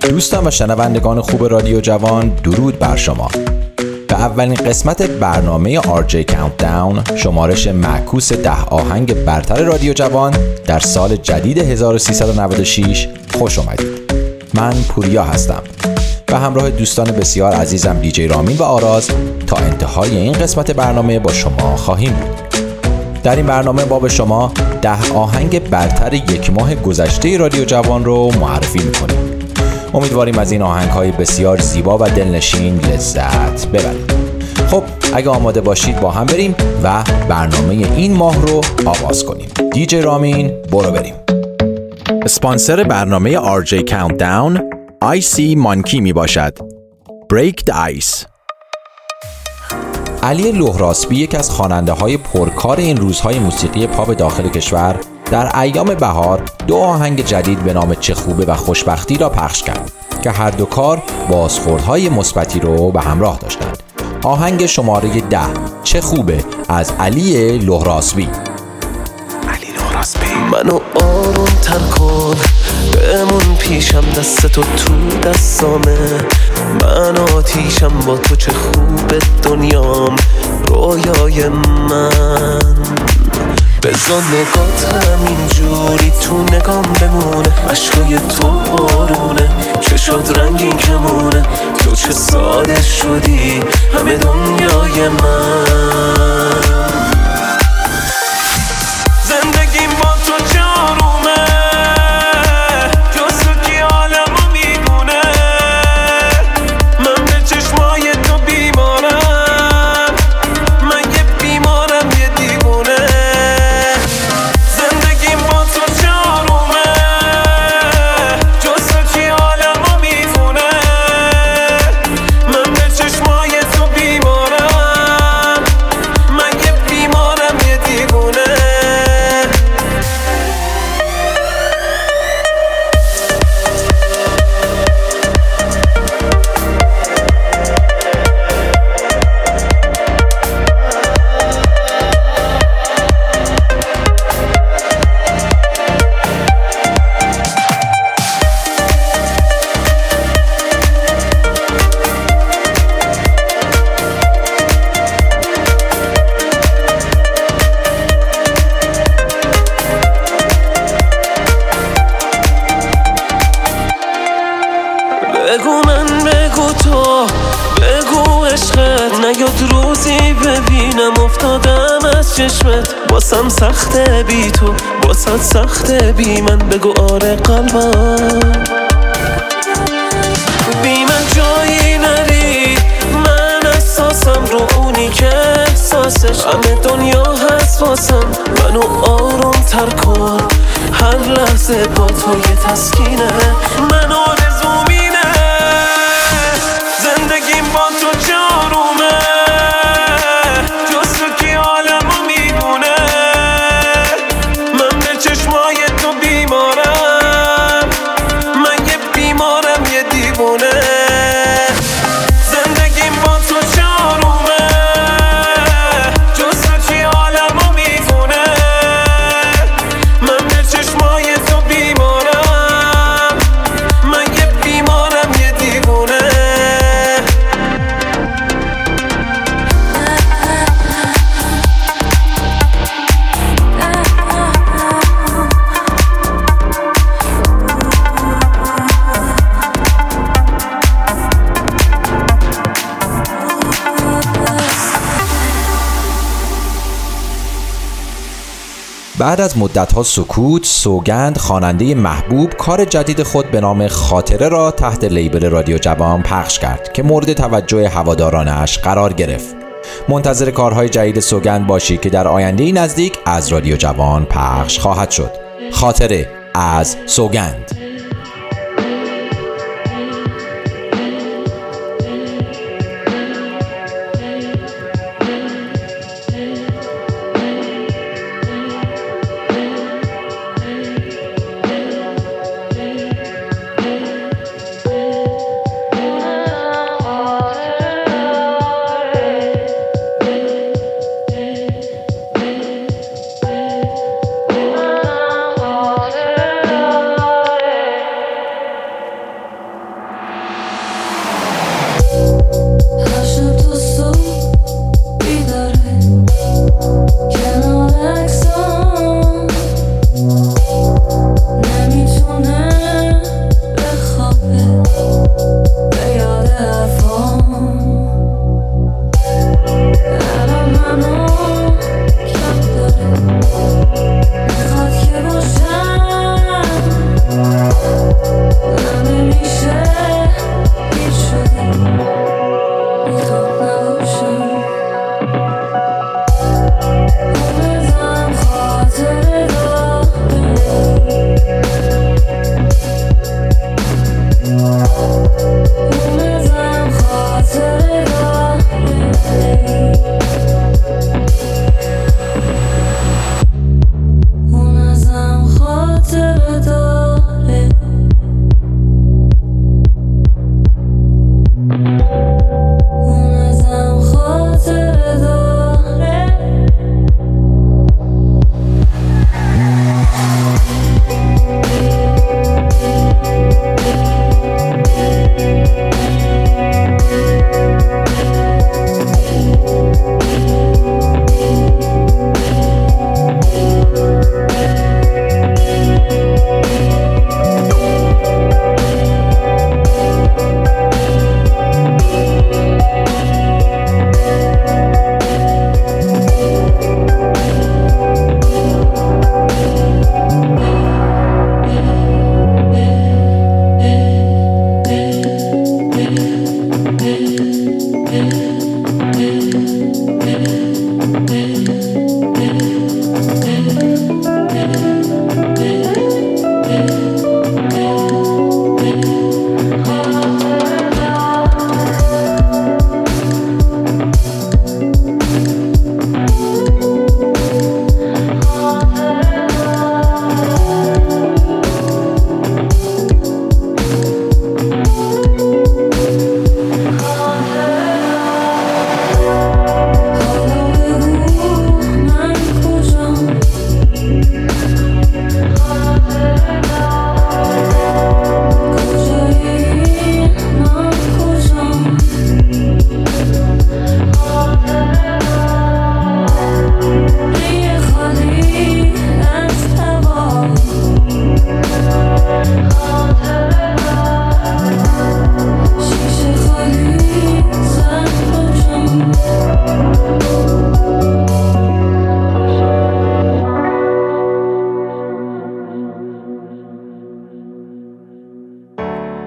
دوستان و شنوندگان خوب رادیو جوان، درود بر شما. به اولین قسمت برنامه RJ Countdown، شمارش معکوس 10 آهنگ برتر رادیو جوان در سال جدید 1396 خوش اومدید. من پوریا هستم و همراه دوستان بسیار عزیزم دیجی رامین و آراز تا انتهای این قسمت برنامه با شما خواهیم بود. در این برنامه با به شما 10 آهنگ برتر یک ماه گذشته رادیو جوان رو معرفی میکنیم. امیدواریم از این آهنگ‌های بسیار زیبا و دلنشین لذت ببرید. خب اگه آماده باشید با هم بریم و برنامه این ماه رو آغاز کنیم. دیجی رامین برو بریم. اسپانسر برنامه RJ Countdown IC مانکی می باشد. Break the Ice. علی لهراسبی، یک از خواننده‌های پرکار این روزهای موسیقی پاپ داخل کشور، در ایام بهار 2 آهنگ جدید به نام چه خوبه و خوشبختی را پخش کرد که هر دو کار بازخوردهای مثبتی رو به همراه داشتند. آهنگ شماره 10 چه خوبه از علی لهراسبی. منو آروم تر کن، بمون پیشم، دستتو تو دستامه، من آتیشم با تو، چه خوبه دنیام، رویای من. بزن نگات همینجوری تو نگام بمونه، عشقای تو بارونه، چشات رنگین کمونه، تو چه ساده شدی همه دنیای من. زندگیم با تو جارومه، جز تو کی عالمو میدونه، من به چشمای تو بیمارم، من یه بیمارم یه دیوونه. زندگیم با تو جارومه، جز تو کی عالمو میدونه، من به چشمای تو بیمارم، من یه بیمارم یه دیوونه. بگو من، بگو تو، بگو عشقت، نیاد روزی ببینم افتادم از چشمت، واسم سخته بی تو، واست سخته بی من، بگو آره قلبم، بی من جایی نری، من احساسم رو اونی که احساسش همه دنیا هست واسم، منو آروم تر کن، هر لحظه با تو یه تسکینه، من آرزومینه. زندگیم با تو جارومه، جز تو کی عالمو میدونه، من به چشمای تو بیمارم، من یه بیمارم یه دیوونه. زندگیم با تو جارومه، جز تو کی عالمو میدونه، من به چشمای تو بیمارم، من یه بیمارم یه دیوونه. بعد از مدت‌ها سکوت، سوگند خواننده محبوب کار جدید خود به نام خاطره را تحت لیبل رادیو جوان پخش کرد که مورد توجه هوادارانش قرار گرفت. منتظر کارهای جدید سوگند باشید که در آینده نزدیک از رادیو جوان پخش خواهد شد. خاطره از سوگند.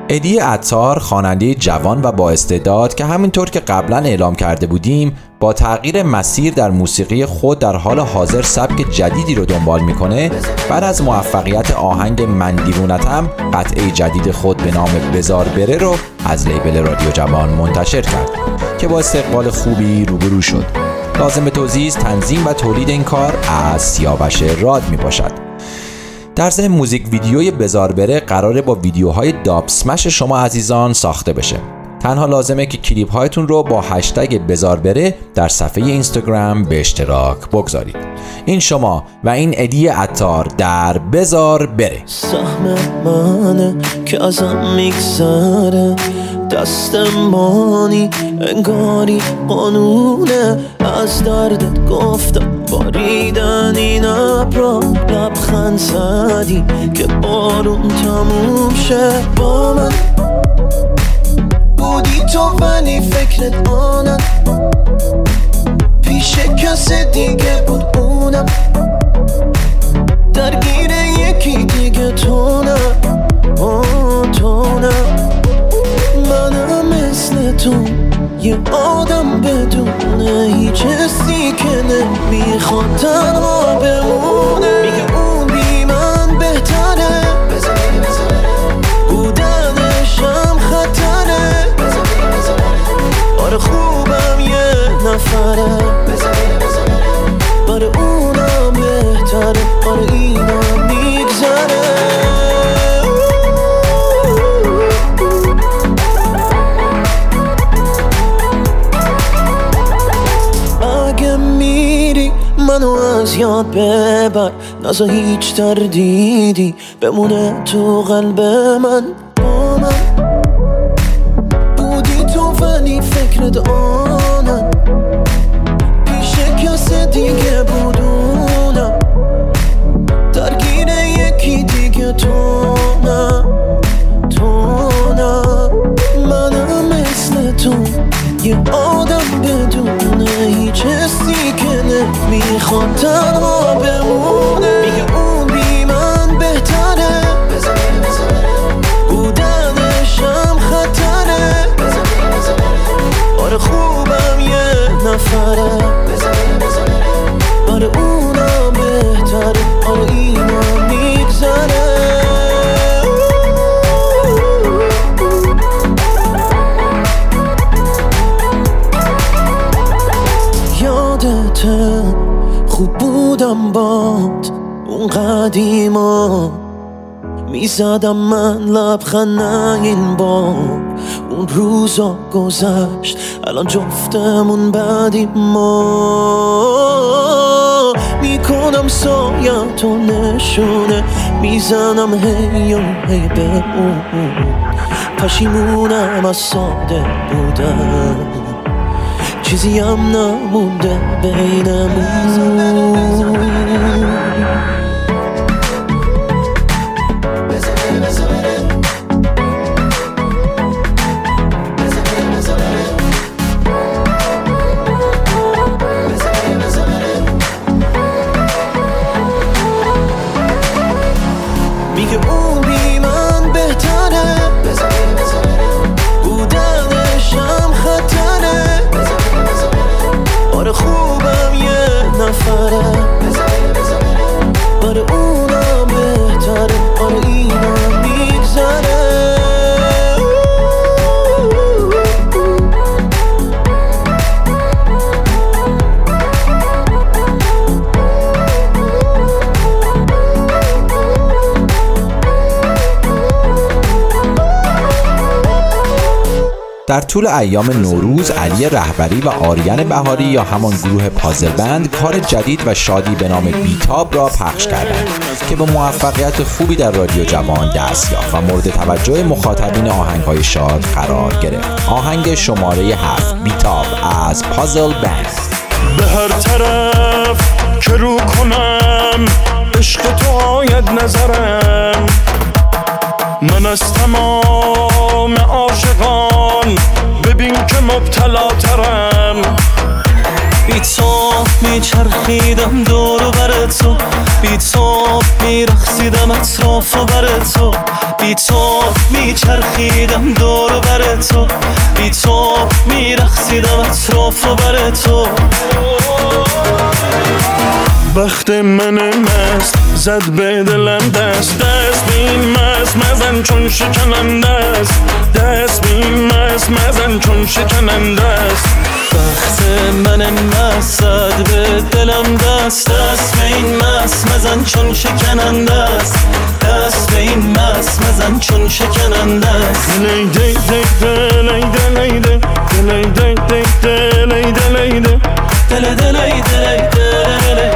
ادی عطار خواننده جوان و با استعداد که همینطور که قبلا اعلام کرده بودیم با تغییر مسیر در موسیقی خود در حال حاضر سبک جدیدی رو دنبال میکنه. بعد از موفقیت آهنگ من دیوونتم قطعه جدید خود به نام بزار بره رو از لیبل رادیو جوان منتشر کرد که با استقبال خوبی روبرو شد. لازم به توضیح تنظیم و تولید این کار از سیاوش راد می باشد. در ضمن موزیک ویدیوی بزار بره قراره با ویدیوهای داب اسمش شما عزیزان ساخته بشه. تنها لازمه که کلیپ هایتون رو با هشتگ بزار بره در صفحه اینستاگرام به اشتراک بگذارید. این شما و این ادی عطار در بزار بره. سهم منه که ازم میگذره، دستمانی انگاری قانونه، از دردت گفتم باریدن این ابرا، لبخند زدی که بارون تموم شه. با من بودی تو ولی فکرت آنم، پیش کس دیگه بود اونم، درگیر یکی دیگه تو نه، تو نه. منم مثل تو یه آدم بدونه هیچ حسی که نمیخواد تنها بمونه. میگه اون بی من بهتره، بودنشم خطره، آره خوبم یه نفره، برای اونم بهتره، آره اینم میگذره. اگه میری منو از یاد ببر، نزا هیچ تردیدی بمونه تو قلب من. با من بودی تو ولی فکرت آنم، پیش کس دیگه بودونم، درگیر یکی دیگه تو نه، تو نه. منم مثل تو یه آدم بدونه هیچ حسی که نمیخواد تنها بمونه. میگه اون بی من بهتره، بودنشم خطره، آره خوبم یه نفره، برای اونم بهتره، آره اینم میگذره. یادته خوب بودم باد اون قدیما، میزدم من لبخند این بار. اون روزا گذشت الان جفتمون بعدیم، ما میکنم سایتو نشونه، میزنم هی و هی به اون، پشیمونم از ساده بودم، چیزی هم نمونده بینمون. میگه اون بی من بهتره، بودنشم خطره، آره خوبم یه نفره، برای اونم بهتره، آره اینم میگذره. در طول ایام نوروز علی رهبری و آریان بهاری یا همان گروه پازل بند کار جدید و شادی به نام بیتاب را پخش کردند که با موفقیت خوبی در رادیو جوان دست یافت و مورد توجه مخاطبین آهنگ‌های شاد قرار گرفت. آهنگ شماره 7 بیتاب از پازل بند. به هر طرف که رو کنم عشق تو آید نظرم، من از تمام عاشقان ببین که مبتلا ترم. بی تو میچرخیدم دور و بر تو، بی تو میرقصیدم اطراف و بر تو، بی تو میچرخیدم دور و بر تو، بی تو میرقصیدم اطراف و بر تو. وقت من مست زد به دلم دست، دست به این مست مزن چون شکننده است، دست به این مست مزن چون شکننده است. وقت من مست زد به دلم دست، دست به این مست مزن چون شکننده است، دست به این مست مزن چون شکننده است. دلی دی دی دلی دلی دی دلی دی دی دلی دلی دی دلی دلی دلی دلی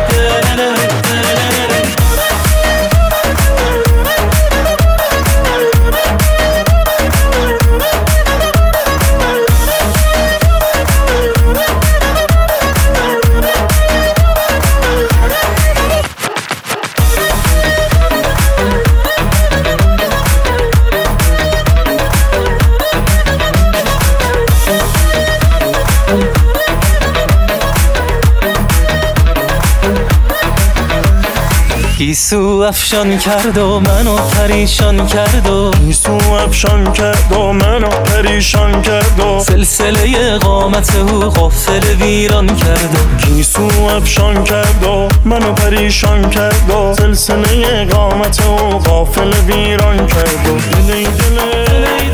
گیسو افشان کرد و منو پریشان کرد و گیسو افشان کرد و منو پریشان کرد و سلسله قامت او غافل ویران کرد و گیسو افشان کرد و منو پریشان کرد و سلسله قامت او غافل ویران کرد و دلی دلی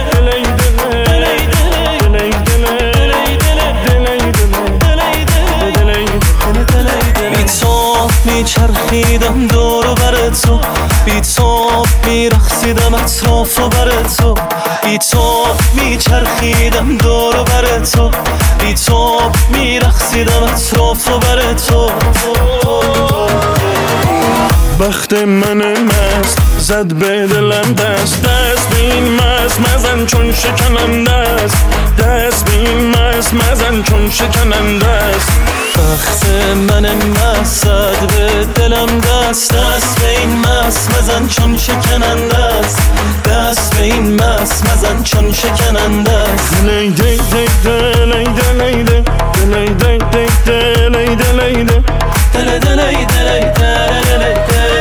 میچرخیدم دور و بر تو، بی تو میرقصیدم اطراف و بر تو، بی تو میچرخیدم دور و بر تو، بی تو میرقصیدم اطراف و بر تو. وقت من مست زد به دلم دست، دست به این مست مزن چون شکننده است، دست به این مست مزن چون شکننده است. وقت من مست زد به دلم دست، دست به این مست مزن چون شکننده است، دست به این مست مزن چون شکننده است. دلی دی دی دلی دلی دی دلی دی دی دلی دلی دی دلی دلی دلی دلی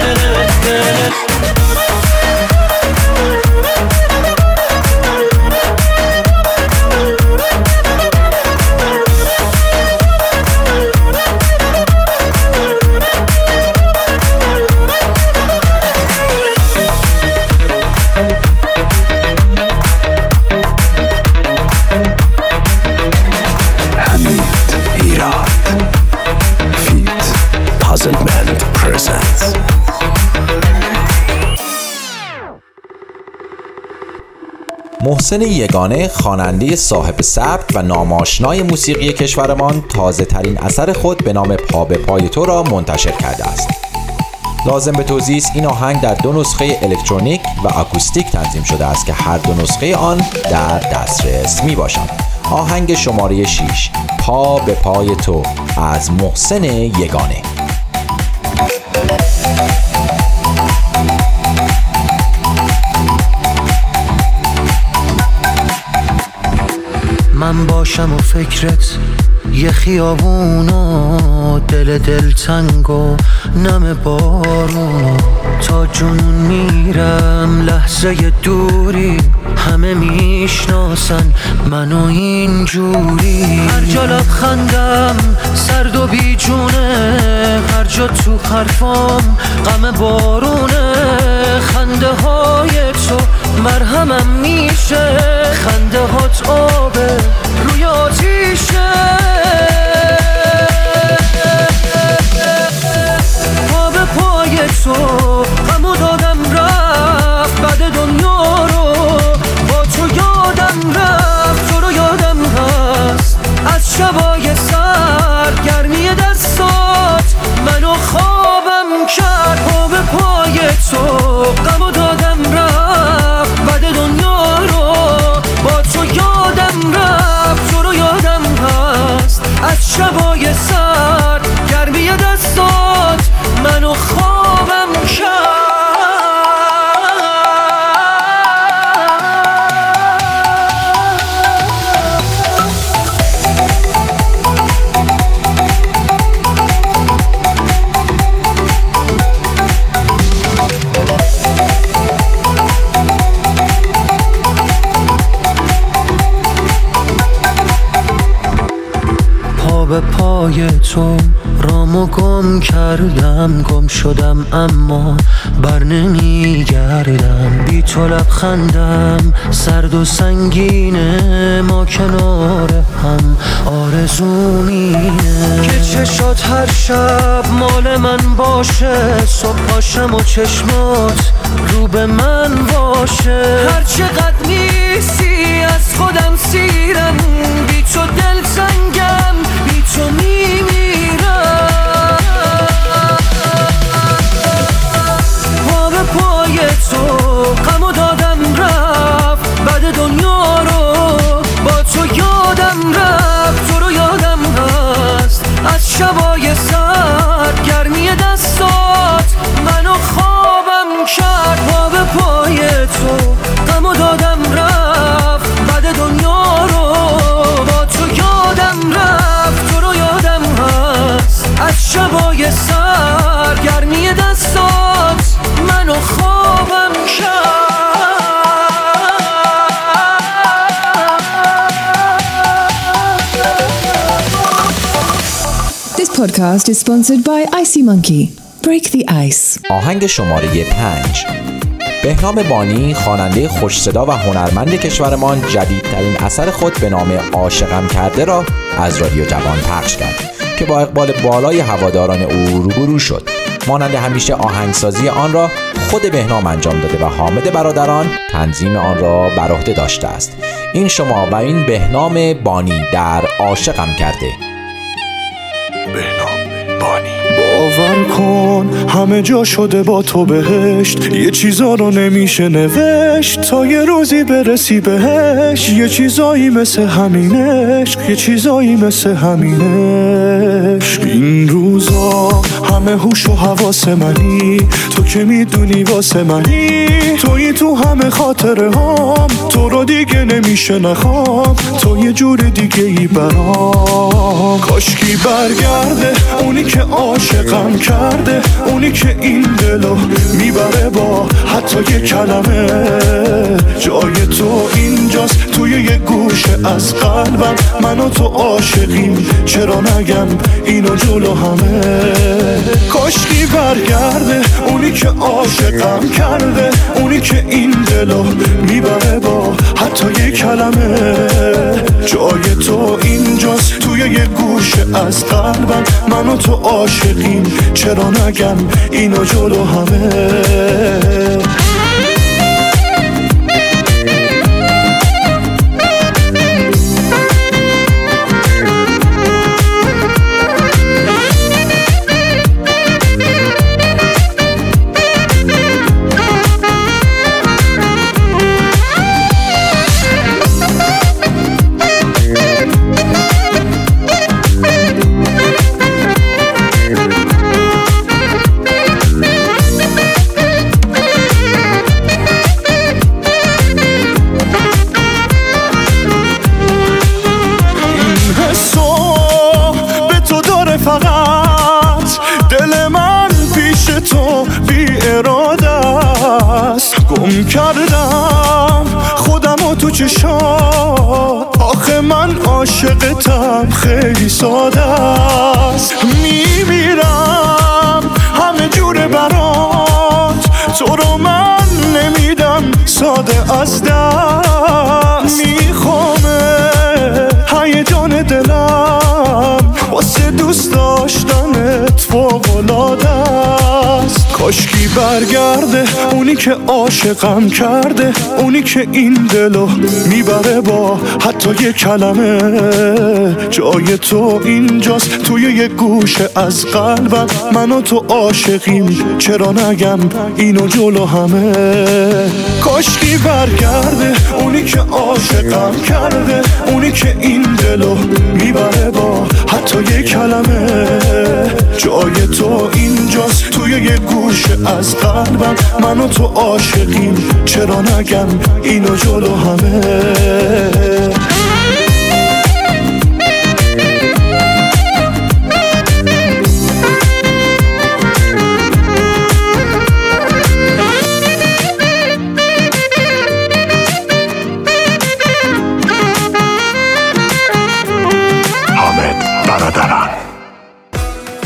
محسن یگانه خواننده صاحب ثبت و ناماشنای موسیقی کشورمان تازه ترین اثر خود به نام پا به پای تو را منتشر کرده است. لازم به توضیح است این آهنگ در 2 نسخه الکترونیک و آکوستیک تنظیم شده است که هر 2 نسخه آن در دسترس می باشند. آهنگ شماره 6 پا به پای تو از محسن یگانه. من باشم و فکرت یه خیابون و دل تنگ و نم بارون، تا جنون میرم لحظه دوری، همه میشناسن منو اینجوری. هر جا لبخندم سرد و بیجونه، هر جا تو حرفام غم بارونه، خنده های تو مرهمم میشه، خنده هات آبه روی آتیشه. پا به پای تو غمو دادم رفت، بعد دنیا رو با تو یادم رفت، تو رو یادم هست از شبای سرد، گرمی دستات منو خوابم کرد. پا به پای تو غمو دادم رفت، بعد دنیا رو پای تو رامو گم کردم، گم شدم اما بر نمیگردم. بی تو لبخندم سرد و سنگینه، ما کنار هم آرزو مینه که چشات هر شب مال من باشه، صبح پاشم و چشمات رو به من باشه. هر چقدر نیستی از خودم سیرم، بی تو دل سنگم، بی تو میمیرم. پا به پای تو غمو دادم رفت، بعد دنیا رو با تو یادم رفت. تو رو یادم هست از شبای سرد، گرمی دستات منو خوابم کرد. پا به پای تو غمو دادم رفت، بعد دنیا رو با تو یادم رفت. تو رو یادم هست از شبای سرد، گرمی دستات منو خوابم کرد. This podcast is sponsored by Icy Monkey. Break the ice. آهنگ شماره 5. بهنام بانی خواننده خوش صدا و هنرمند کشورمان جدیدترین اثر خود به نام عاشقم کرده را از رادیو جوان پخش کرد که با اقبال بالای هواداران او روبرو شد. مانند همیشه آهنگسازی آن را خود بهنام انجام داده و حامد برادران تنظیم آن را بر عهده داشته است. این شما و این بهنام بانی در عاشقم کرده. بهنام بانی. باور کن همه جا شده با تو بهشت، یه چیزا رو نمیشه نوشت تا یه روزی برسی بهش. یه چیزایی مثل همینش، یه چیزایی مثل همینش. این روزا همه هوش و حواس منی، تو که میدونی واسه منی. تویی تو همه خاطره هام، تو رو دیگه نمیشه نخوام، تو یه جور دیگه ای برام. کاشکی برگرده اونی که عاشقم کرده، اونی که این دلو میبره با حتی یه کلمه. جای تو اینجاست توی یه گوشه از قلبم، من و تو عاشقیم چرا نگم اینو جلو همه. کاشکی برگرده اونی که عاشقم کرده، اونی که این دلو میبره با حتی یه کلمه. جای تو اینجاست توی یه گوشه از قلبم، من و تو عاشقیم چرا نگم اینو جلو همه. گم کردم خودم و تو چشات، آخه من عاشقتم خیلی ساده است. میمیرم همه جوره برات، تو رو من نمیدم ساده از دست. میخوامه هیجان دلم واسه دوست داشتنت فوق‌العاده است. کاشکی برگرده اونی که عاشقم کرده، اونی که این دلو میبره با حتی یه کلمه. جای تو اینجاست توی یه گوشه از قلبم، من و تو عاشقیم چرا نگم اینو جلو همه. کاشکی برگرده اونی که عاشقم کرده، اونی که این دلو میبره با حتی یه کلمه. جای تو اینجاست توی یه گوشه از قلبم، من و تو عاشقیم چرا نگم اینو جلو همه. حامد برادران.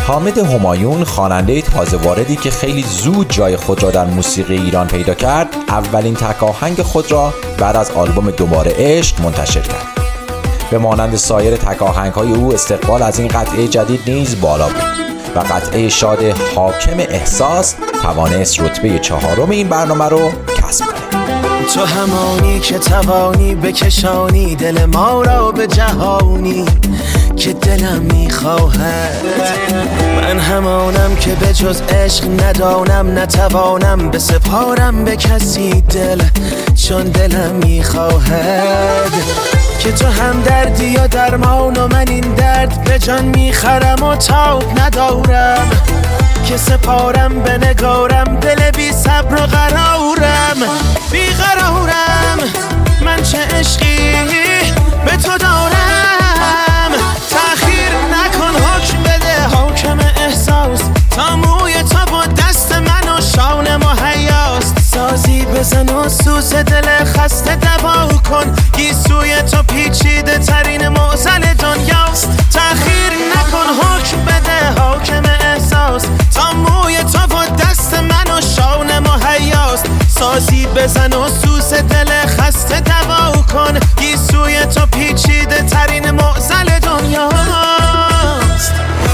حامد همایون، خواننده تازه واردی که خیلی زود جای خود را در موسیقی ایران پیدا کرد، اولین تک آهنگ خود را بعد از آلبوم دوباره عشق منتشر کرد. به مانند سایر تک آهنگ‌های او، استقبال از این قطعه جدید نیز بالا بود و قطعه شاد حاکم احساس توانست رتبه 4 این برنامه رو کسب کنه. تو همانی که توانی بکشانی دل ما را به جهانی که دلم میخواهد. من همانم که به جز عشق ندانم، نتوانم بسپارم به کسی دل، چون دلم میخواهد. که تو هم دردی یا درمان و من این درد به جان میخرم و تاب ندارم، که سپارم به نگارم دل بی صبر و قرارم. بی قرارم من چه عشقی به تو دارم. تأخیر نکن حکم بده حاکم احساس، تا موی تو با دست من و شانه مهیاست. سازی بزن و سوز دل خسته دوا کن، گیسوی تو پیچیده ترین معضل دنیاست. تأخیر نکن حکم بده حاکم احساس، تا موی تو با دست من و شانه مهیاست. سازی بزن و سوز دل خسته دوا کن، گیسوی تو پیچیده ترین معضل دنیاست.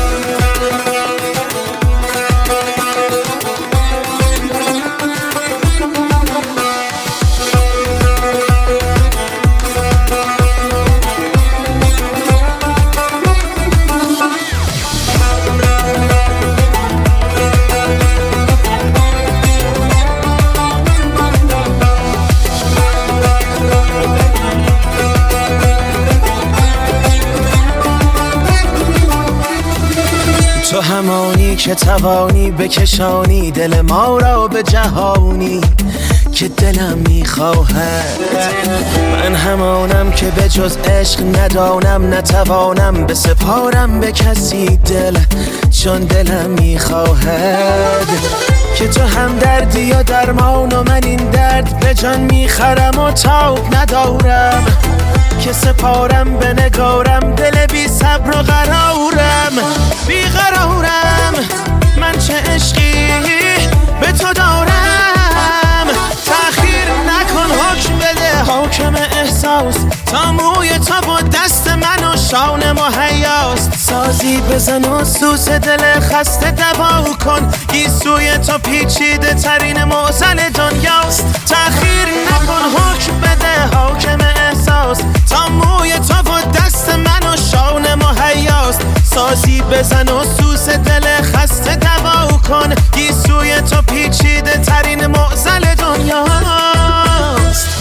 تو همانی که توانی بکشانی دل ما را به جهانی که دلم میخواهد. من همانم که به جز عشق ندانم، نتوانم بسپارم به کسی دل، چون دلم میخواهد. که تو هم دردی یا درمان و من این درد به جان میخرم و تاب ندارم، که سپارم به نگارم دل بی صبر و قرارم. بی قرارم من چه عشقی به تو دارم. تأخیر نکن حکم بده حاکم احساس، تا موی تو با دست من و شانه مهیاست. سازی بزن و سوز دل خسته دوا کن، گیسوی تو پیچیده ترین معضل دنیاست. تأخیر نکن حکم بده حاکم احساس، تا موی تو با دست من و شانه مهیاست. سازی بزن و سوز دل خسته دوا کن، گیسوی تو پیچیده ترین معضل دنیاست.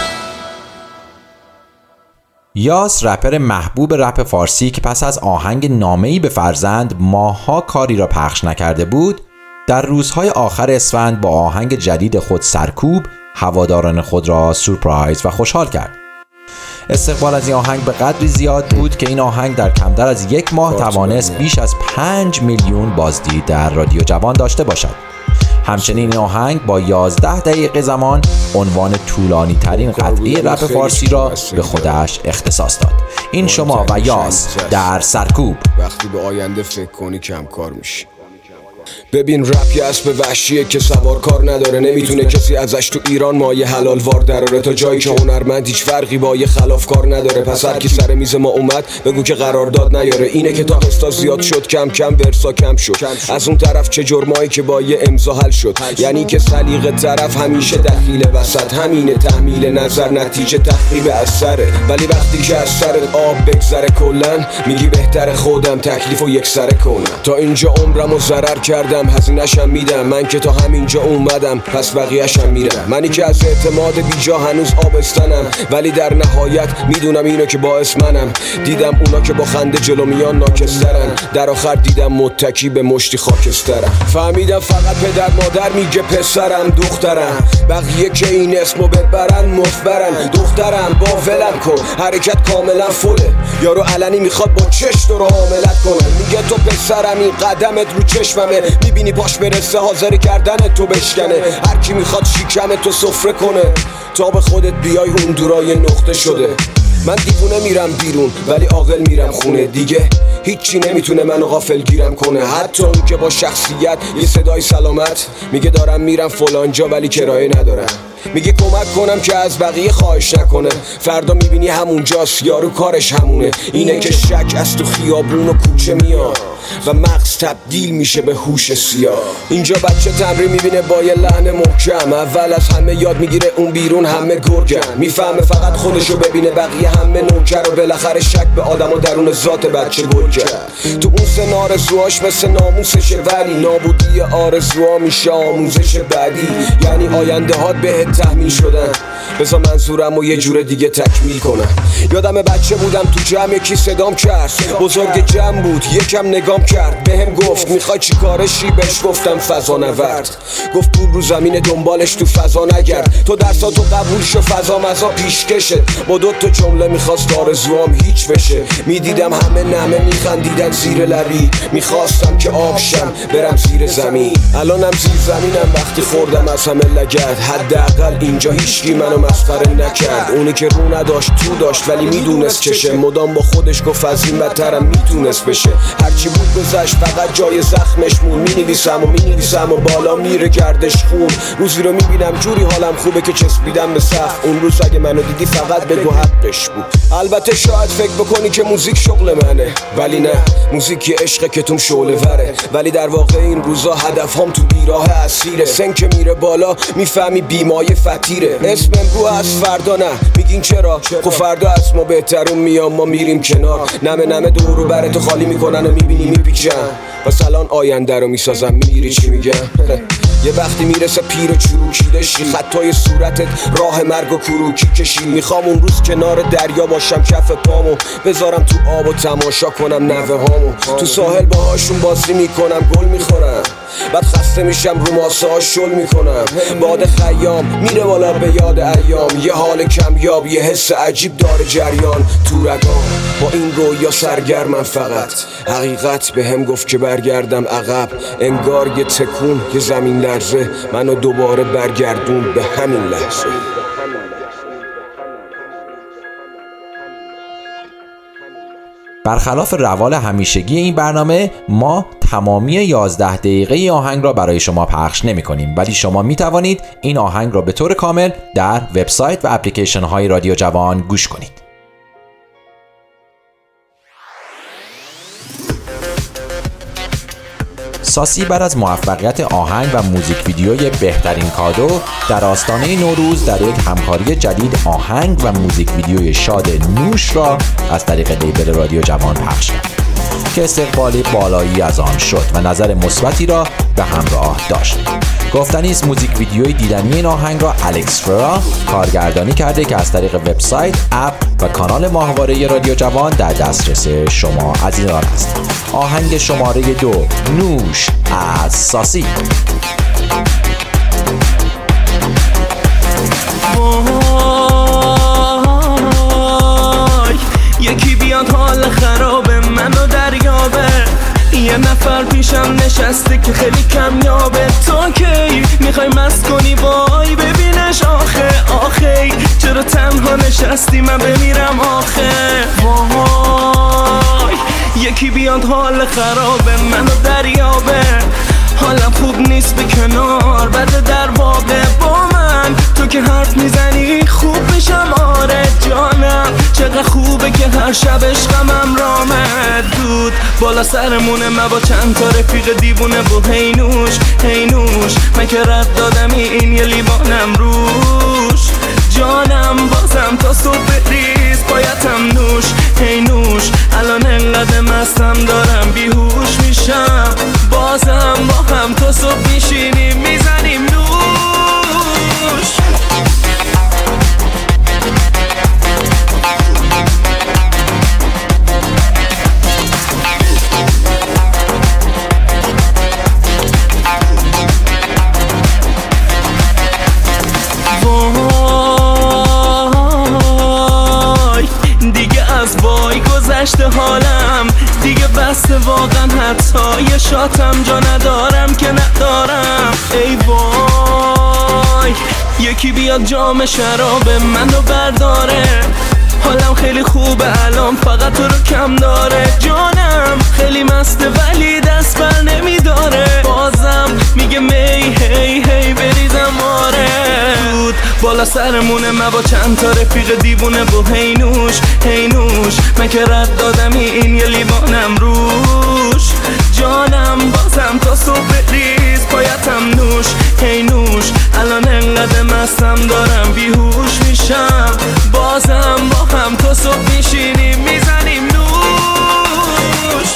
یاس، رپر محبوب رپ فارسی که پس از آهنگ نامه‌ای به فرزند ماه‌ها کاری را پخش نکرده بود، در روزهای آخر اسفند با آهنگ جدید خود سرکوب هواداران خود را سورپرایز و خوشحال کرد. استقبال از این آهنگ به قدری زیاد بود که این آهنگ در کمتر از 1 ماه توانست بیش از 5 میلیون بازدید در رادیو جوان داشته باشد. همچنین این آهنگ با 11 دقیقه زمان عنوان طولانی ترین قطعه رپ فارسی را به خودش اختصاص داد. این شما و یاس در سرکوب. وقتی به آینده فکر کنی کم کار میشی. ببین رپ یه اسب وحشیه که سوار کار نداره، نمیتونه کسی ازش تو ایران مایه حلال وار دراره. تا جایی که هنرمند هیچ فرقی با یه خلاف کار نداره. پس هر کی سر میز ما اومد بگو که قرارداد نیاره. اینه که تا قسطا زیاد شد کم کم ورسا کم شد. از اون طرف چه جرمایی که با یه امضا حل شد. یعنی که سلیقه طرف همیشه دخیل وسط، همینه تحمیل نظر نتیجه تخریب اثره. ولی وقتی که از سرت آب بگذره کلن میگی بهتر خودم تکلیفو یک سره کنم. تا اینجا عمرمو ضرر کردم هزینه‌شم میدم، من که تا همینجا اومدم پس بقیه‌شم میرم. منی که از اعتماد بیجا هنوز آبستنم، ولی در نهایت میدونم اینو که باعث منم. دیدم اونا که با خنده جلو میان ناکسترن، در آخر دیدم متکی به مشتی خاکسترم. فهمیدم فقط پدر مادر میگه پسرم دخترم، بقیه که این اسمو ببرن مفبرن. دخترم با ولم کن حرکت کاملا فله، یارو علنی میخواد با چشم رو حاملت کنه. میگه تو پسرم این قدمت رو چشممه، میبینی پاش برسه حاضر کردن تو بشکنه. هر کی میخواد شیکم تو سفره کنه، تا به خودت بیای اون دورای نقطه شده. من دیوونه میرم بیرون ولی عاقل میرم خونه دیگه. هیچی نمیتونه منو غافلگیرم کنه، حتی اون که با شخصیت یه صدای سلامت میگه دارم میرم فلان جا ولی کرایه ندارم، میگه کمک کنم که از بقیه خواهش نکنه، فردا میبینی همونجاست یارو کارش همونه. اینه که شک از تو خیابون و کوچه میاد و مغز تبدیل میشه به هوش سیاه. اینجا بچه تمرین میبینه با یه لحن محکم، اول از همه یاد میگیره اون بیرون همه گرگن، میفهمه فقط خودشو ببینه بقیه همه نوکر و بالاخره شک به آدم و درون ذات بچه گل کرد. تو اون سن آرزوهاش مثل ناموسشه ولی نابودی آرزوها میشه آموزش بعدی، یعنی آینده هات بهت تحمیل شدن. بذار منظورم و یه جور دیگه تکمیل کنم. یادم بچه بودم تو جمع یکی صدام کرد، بزرگ جمع بود یکم نگام کرد، بهم گفت میخوای چی کارشی؟ بهش گفتم فضا نورد. گفت پول رو زمین دنبالش تو فضا نگرد، تو درساتو قبول شو فضا مزا پیشکشه. با 2 جمله میخواست آرزوام هیچ بشه، میدیدم همه نمه میخندیدن زیر لبی، میخواستم که آبشم برم زیر زمین. الانم زیر زمینم وقتی خوردم از همه لگد، حداقل اینجا هیچکی منو مسخره نکرد. اونی که رو نداشت تو داشت ولی میدونست چشه، مدام با خودش گفت از این بدترم میتونست بشه. هرچی بود گذشت فقط جای زخمش مون، مینویسم و بالا میره گردش خون. روزی رو میبینم جوری حالم خوبه که چسبیدم به سقف، اون روز اگه منو دیدی فقط بگو حقش بود. البته شاید فکر بکنی که موزیک شغل منه، ولی نه، موزیک یه عشقه که توم شعله وره. ولی در واقع این روزا هدفم تو بیراه اسیره، سن که میره بالا میفهمی بیمایه فتیره. اسم امرو از فردا نه، میگین چرا؟ خب فردا از ما بهترون میام، ما میریم کنار، نمه دورو براتو خالی میکنن و میبینی میپیچن. پس الان آینده رو میسازم، میگیری چی میگم؟ یه وقتی میرسه پیر و چروکیده شی، خطای صورتت راه مرگ و کروکی کشی. میخوام اون روز کنار دریا باشم، کف پامو بذارم تو آب و تماشا کنم نوه هامو، تو ساحل باهاشون بازی میکنم گل میخورم، بعد خسته میشم رو ماسه ها شل میکنم. باد خیام میره بالا به یاد ایام، یه حال کمیاب یه حس عجیب داره جریان تو رگام. با این رویا سرگرمم فقط، حقیقت به هم گفت که برگردم عقب، انگار یه تکون یه زمین لرزه منو دوباره برگردون به همین لحظه. برخلاف روال همیشگی این برنامه، ما تمامی 11 دقیقه آهنگ را برای شما پخش نمی کنیم، ولی شما می توانید این آهنگ را به طور کامل در وبسایت و اپلیکیشن های رادیو جوان گوش کنید. ساسی بعد از موفقیت آهنگ و موزیک ویدیوی بهترین کادو در آستانه نوروز در یک همکاری جدید آهنگ و موزیک ویدیوی شاد نوش را از طریق لیبل رادیو جوان پخش کرد که استقبالی بالایی از آن شد و نظر مثبتی را به همراه داشت. گفتنی است موزیک ویدیوی دیدنی این آهنگ را الکس فرا کارگردانی کرده که از طریق وبسایت، اپ و کانال ماهواره رادیو جوان در دسترس شما عزیزان است. آهنگ شماره 2 نوش از ساسی. یکی بیاد حال خراب منو دریابه، یه نفر پیشم نشسته که خیلی کمیابه. تو کی میخوای مست کنی وای ببینش آخه چرا تنها نشستی من بمیرم آخه. وای یکی بیاد حال خراب منو دریابه، حالم خوب نیست به کنار بده در واقع با من. تو که حرف میزنی خوب میشم آره جانم، چقدر خوبه که هر شب عشقم رامد دود بالا سرمونه. من با چند تا رفیق دیوونه و هی نوش من که رد دادم این یه لیوانم روش جانم. بازم تا صبح بریز بایدم نوش هی نوش، الان انقدر مستم دارم بیهوش میشم. بازم با هم تا صبح میشینیم میزنیم نوش. گذشته حالم دیگه بسته واقعا، حتی یه شاتم جا ندارم که ندارم. ای وای یکی بیاد جام شراب منو برداره، حالم خیلی خوبه الان فقط تو رو کم داره جانم. مسته ولی دست بر نمیداره، بازم میگه می هی هی بریزم آره. دود بالا سرمونه من با چند تا رفیق دیوونه با هینوش هینوش، من که رد دادم این یه لیوانم روش، جانم بازم تا صبح ریز پایتم نوش هینوش. الان انقدر مستم دارم بیهوش میشم، بازم با هم تا صبح میشینیم میزنیم نوش.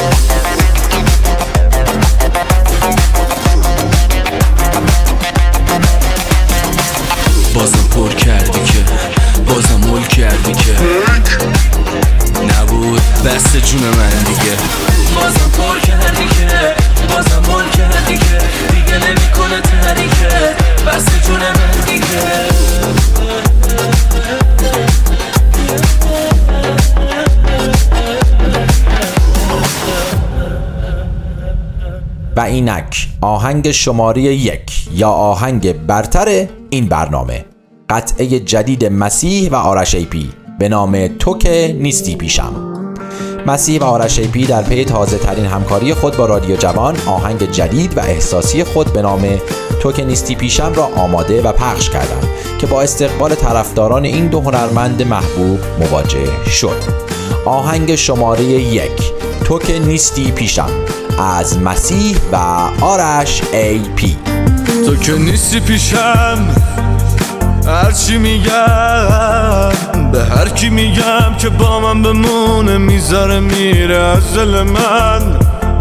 بازم پر کردی که بازم مول کردی که نبود بست جون من دیگه. بازم پر کردی که بازم مول کردی که دیگه نمیکنه تریکه بست جون من دیگه. و اینک آهنگ شماره 1 یا آهنگ برتر این برنامه، قطعه جدید مسیح و آرش ایپی به نام تو که نیستی پیشم. مسیح و آرش ایپی در پی تازه ترین همکاری خود با رادیو جوان آهنگ جدید و احساسی خود به نام تو که نیستی پیشم را آماده و پخش کردند که با استقبال طرفداران این دو هنرمند محبوب مواجه شد. آهنگ شماره 1 تو که نیستی پیشم از مسیح و آرش ایپی. تو که نیستی پیشم هرچی میگم به هر کی میگم که با من بمونه میذاره میره از دل من،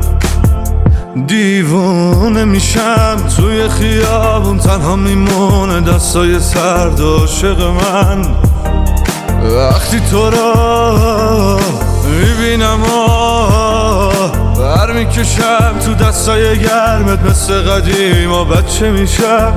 دیوونه میشم توی خیابون تنها میمونه دستای سرد عاشق من. وقتی تو را میبینم بر میکشم تو دستای گرمت مثل قدیم و بچه میشم،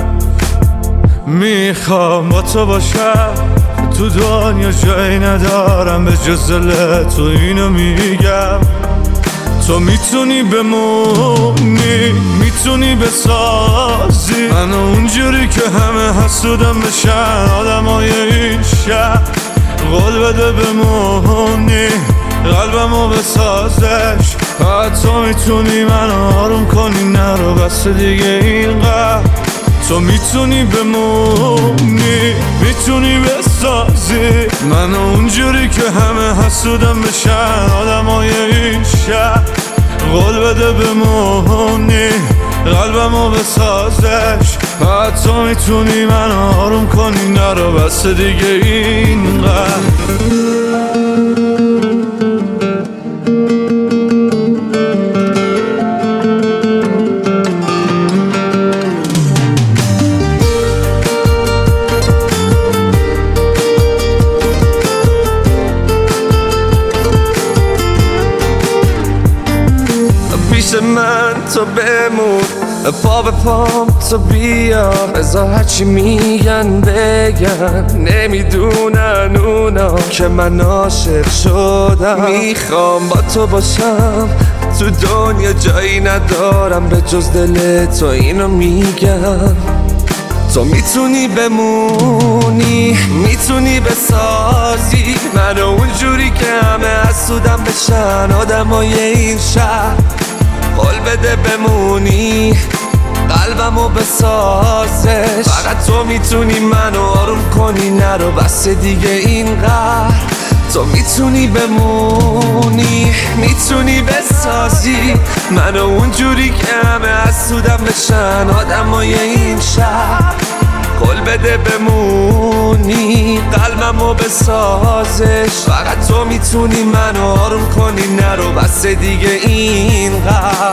میخوام با تو باشم تو دنیا جایی ندارم به جز دل تو، اینو میگم. تو میتونی بمونی میتونی بسازی منو اونجوری که همه حسودم بشن آدمای این شهر، قول بده بمونی قلبمو بسازش، حتی میتونی منو آروم کنی نرو بس دیگه اینقدر. تو میتونی بمونی میتونی بسازی منو اونجوری که همه حسودم بشن آدمای این شهر، قول بده بمونی قلبمو بسازش، حتی میتونی منو آروم کنی نرو بس دیگه اینقدر. من تو بمون پا به پام تو بیا، ازا هرچی میگن بگن نمیدونن اونا که من عاشق شدم، میخوام با تو باشم تو دنیا جایی ندارم به جز دل تو، اینو میگم. تو میتونی بمونی میتونی بسازی منو اونجوری که همه حسودم بشن آدمای این شهر، قول بده بمونی قلبمو بسازش، فقط تو میتونی منو آروم کنی نرو بس دیگه اینقدر. تو میتونی بمونی میتونی بسازی منو اونجوری که همه حسودم بشن آدمای این شهر، قول بده بمونی قلبمو بسازش، فقط تو میتونی منو آروم کنی نرو بس دیگه اینقدر.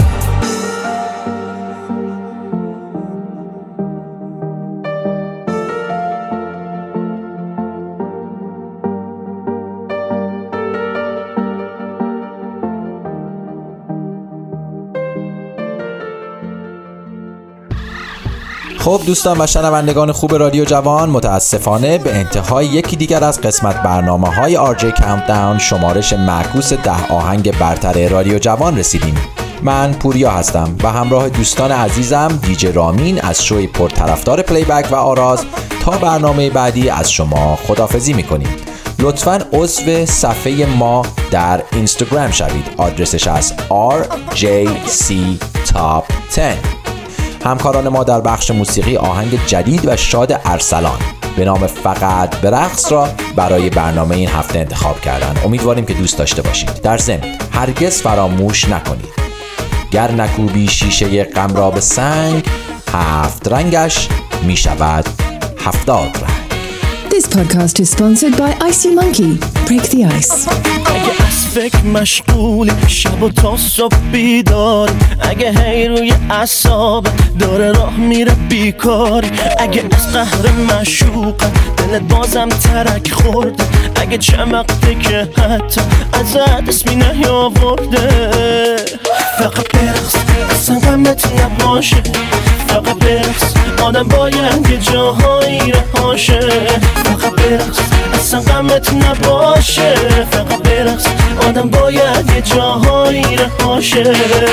خب دوستان و شنوندگان خوب رادیو جوان، متاسفانه به انتهای یکی دیگر از قسمت برنامه‌های RJ Countdown شمارش معکوس 10 آهنگ برتر رادیو جوان رسیدیم. من پوریا هستم و همراه دوستان عزیزم دیجی رامین از شوی پرطرفدار پلی بک و آراز تا برنامه بعدی از شما خداحافظی می‌کنیم. لطفاً عضو صفحه ما در اینستاگرام شوید. آدرسش از RJC Top 10. همکاران ما در بخش موسیقی آهنگ جدید و شاد ارسلان به نام فقط به رقص را برای برنامه این هفته انتخاب کردن. امیدواریم که دوست داشته باشید. در ضمن هرگز فراموش نکنید گر نکوبی شیشه غم را به سنگ، 7 رنگش می شود 70 رنگ. This podcast is sponsored by Icy Monkey. Break the ice. اگه از فکر مشغولی شب و تا صبح بیداری، اگه هی روی اعصاب داره راه میره بیکاری، اگه از قهر معشوقت دلت بازم ترک خورده، اگه چمقته که حتی ازت اسمی نیاورده، فقط برقص اصلا غمت نباشه، فقط برقص آدم باید یه جاهایی رهاشه، فقط برقص اصلا غمت نباشه، فقط برقص آدم باید یه جاهایی رهاشه.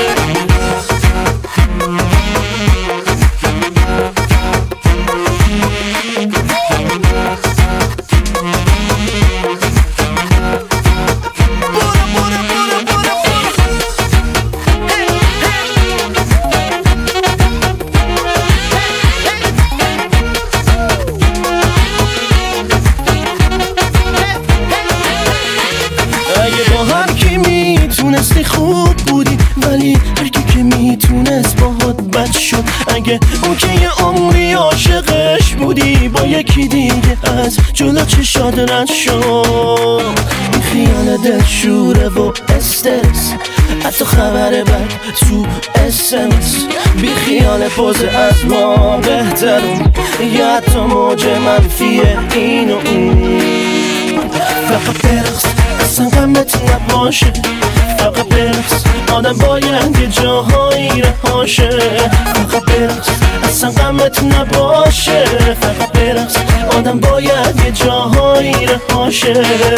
خوب بودی ولی هر کی که میتونست باهات بد شد، اگه اون که یه عمری عاشقش بودی با یکی دیگه از جلو چشات رد شد، این خیال دلشوره و استرس، حتی خبر بد تو اسمس، بی خیال پوز از ما بهترون یا حتی موج منفی این و اون، فقط برقص اصلا غمت نباشه، فقط برقص آدم باید یه جاهایی رهاشه، فقط برقص اصلا غمت نباشه، فقط برقص آدم باید یه جاهایی رهاشه.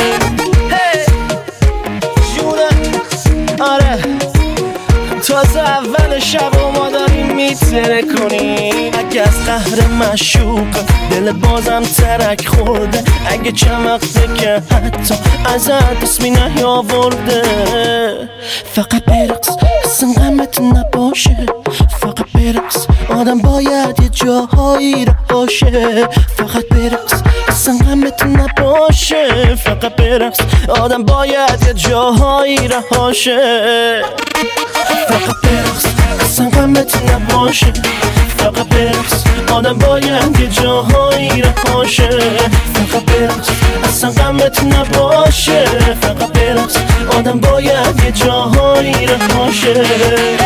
آره تازه اول شب و ما داریم میتره کنیم، اگه از قهر مشوق دل بازم ترک خورده، اگه چمقته که حتی ازت اسمی نیاورده، فقط برقص اصلا غمت نباشه، فقط برقص آدم باید یه جاهایی رهاشه، فقط برقص اصلا غمت نباشه، فقط برقص آدم باید یه جاهایی رهاشه، فقط برقص اصلا غمت نباشه، فقط برقص آدم باید یه جاهایی رهاشه، فقط برقص اصلا غمت نباشه، فقط برقص آدم باید یه جاهایی رهاشه.